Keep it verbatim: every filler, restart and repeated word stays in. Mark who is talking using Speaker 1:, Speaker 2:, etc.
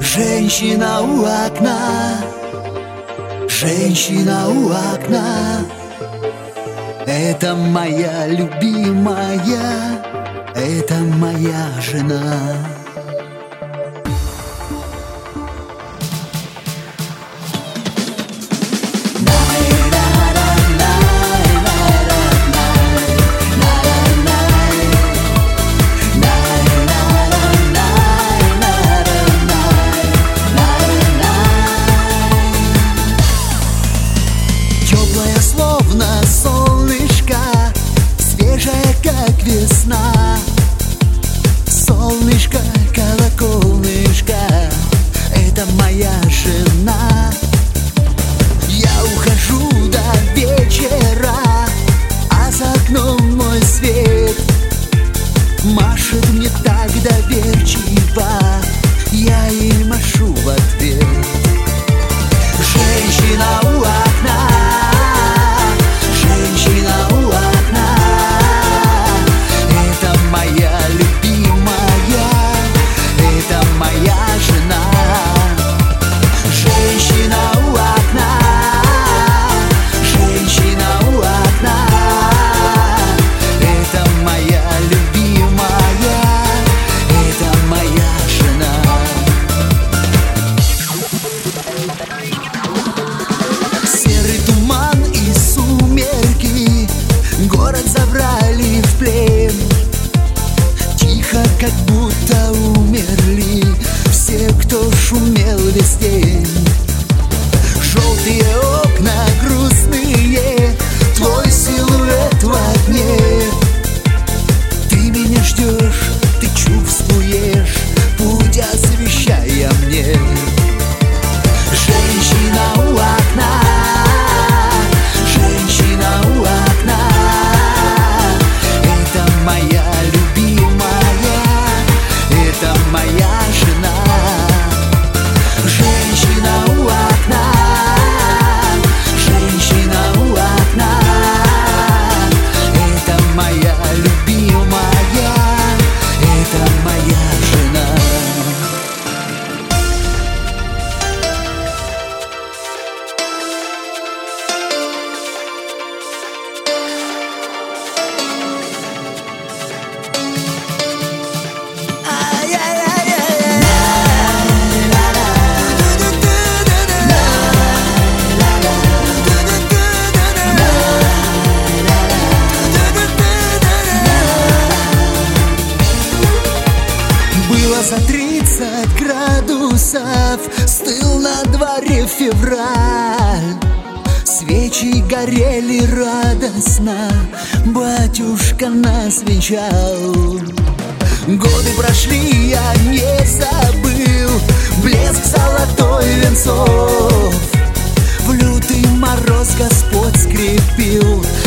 Speaker 1: Женщина у окна, женщина у окна, это моя любимая, это моя жена. Теплая, словно солнышко, свежая, как весна. Солнышко, колоколнышко, это моя жена. Я ухожу до вечера, а за окном мой свет машет мне так доверчиво, я ей машу в ответ. Женщина у окна, женщина у окна, это моя любимая, это моя жена. Женщина у окна, женщина у окна, это моя любимая, это моя жена. Серый туман и сумерки город забрали в плен. Тихо, как будто умерли все, кто шумел весь день. Желтые окна грустные, твой силуэт в окне. Ты меня ждешь, ты чувствуешь, путь освещая мне. Женщина у окна, женщина у окна, это моя любимая, это моя жена. Женщина у окна, женщина у окна, это моя любимая, это моя жена. Было за тридцать градусов, стыл на дворе февраль. Свечи горели радостно, батюшка нас венчал. Годы прошли, я не забыл блеск золотой венцов. В лютый мороз Господь скрепил